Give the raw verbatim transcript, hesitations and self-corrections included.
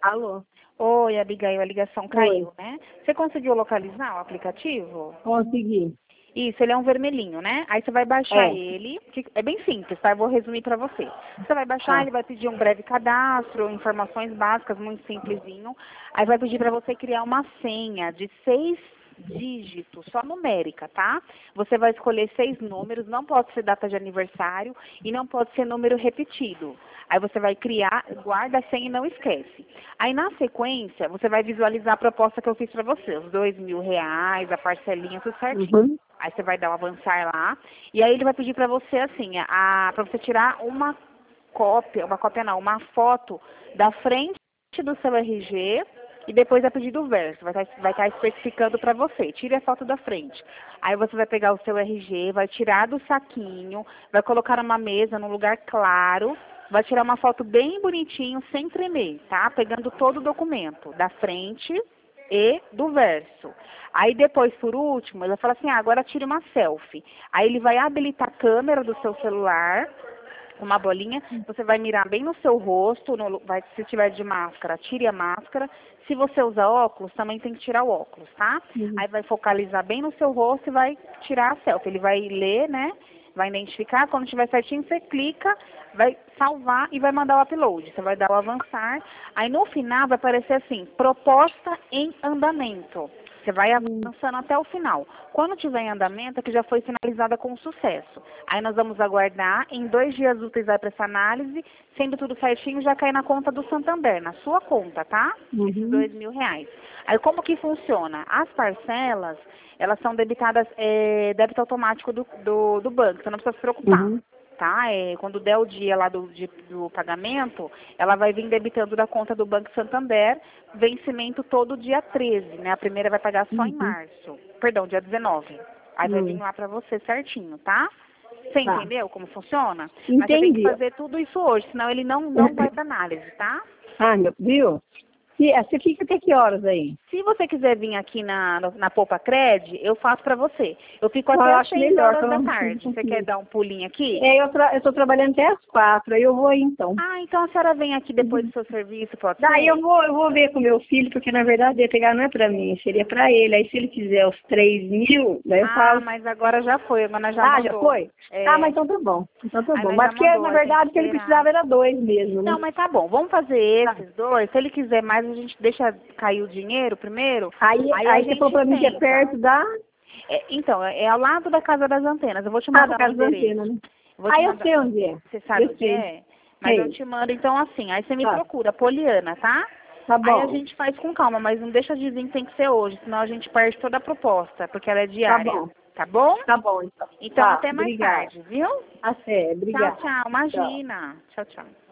Alô? Oi, Abigail, a ligação caiu, Oi. né? Você conseguiu localizar o aplicativo? Consegui. Isso, ele é um vermelhinho, né? Aí você vai baixar É. ele, que é bem simples, tá? Eu vou resumir pra você. Você vai baixar, Tá. ele vai pedir um breve cadastro, informações básicas, muito simplesinho. Aí vai pedir pra você criar uma senha de seis dígitos, só numérica, tá? Você vai escolher seis números, não pode ser data de aniversário e não pode ser número repetido. Aí você vai criar, guarda a senha e não esquece. Aí na sequência, você vai visualizar a proposta que eu fiz pra você, os dois mil reais, a parcelinha, tudo certinho. Uhum. Aí você vai dar o avançar lá, e aí ele vai pedir pra você assim, a, pra você tirar uma cópia, uma cópia não, uma foto da frente do seu R G e depois vai pedir do verso, vai estar vai estar especificando pra você, tire a foto da frente. Aí você vai pegar o seu R G, vai tirar do saquinho, vai colocar numa mesa, num lugar claro, vai tirar uma foto bem bonitinho, sem tremer, tá? Pegando todo o documento, da frente e do verso. Aí depois, por último, ele vai falar assim, ah, agora tire uma selfie. Aí ele vai habilitar a câmera do seu celular, uma bolinha, você vai mirar bem no seu rosto, no, vai, se tiver de máscara, tire a máscara. Se você usa óculos, também tem que tirar o óculos, tá? Uhum. Aí vai focalizar bem no seu rosto e vai tirar a selfie. Ele vai ler, né? Vai identificar, quando estiver certinho, você clica, vai salvar e vai mandar o upload. Você vai dar o avançar. Aí no final vai aparecer assim, proposta em andamento. Você vai avançando até o final. Quando tiver em andamento, é que já foi finalizada com sucesso. Aí nós vamos aguardar, em dois dias úteis vai para essa análise, sendo tudo certinho, já cai na conta do Santander, na sua conta, tá? Esses Uhum. dois mil reais. Aí como que funciona? As parcelas, elas são debitadas, é, débito automático do, do, do banco, você não precisa se preocupar. Uhum. Tá? É, quando der o dia lá do, de, do pagamento, ela vai vir debitando da conta do Banco Santander, vencimento todo dia treze, né? A primeira vai pagar só em Uhum. março. Perdão, dia dezenove. Aí vai vir Uhum. lá pra você certinho, tá? Você Tá. entendeu como funciona? Mas você tem que Entendi. fazer tudo isso hoje, senão ele não, não vai pra análise, tá? Ah, meu, viu? E, eh, você fica até que horas aí? Se você quiser vir aqui na, no- na Poupa Cred, eu faço pra você. Eu fico Eu até às acho seis melhor, que horas eu da não não tarde. Você quer consigo. dar um pulinho aqui? É, eu, tra eu tô trabalhando até às quatro, aí eu vou aí então. Ah, então a senhora vem aqui depois do Uhum. seu serviço, pode Daí eu ser? vou, eu vou ver com meu filho, porque na verdade ia pegar não é pra mim, seria pra ele. Aí se ele quiser os três mil, daí eu Ah, falo. mas agora já foi, agora nós já Ah, já mandou. foi? Ah, mas É, então tá bom. Então tá aí bom. nós Mas já porque mandou, na aí tem que verdade o que ele esperar. precisava era dois mesmo, né? Não, mas tá bom, vamos fazer Tá. esses dois. Se ele quiser mais, a gente deixa cair o dinheiro primeiro, Aí, aí a aí você falou gente pra mim que é tenta. perto da. É, então, é é ao lado da Casa das Antenas. Eu vou te Ah, por mandar o causa da endereço. antena, né? Eu vou te Ah, eu mandar. sei onde é. Você sabe Eu onde sei. é? Mas eu Sei. te mando, então, assim. Aí você me Tá. procura, Poliana, tá? Tá Aí a bom. gente faz com calma, mas não deixa de vir, tem que ser hoje, senão a gente perde toda a proposta, porque ela é Tá diária. bom. Tá bom? Tá bom, então. Então, Tá. até mais Obrigada. tarde, viu? Até. Tchau, Obrigada. tchau. Tchau. Imagina. Tchau, tchau.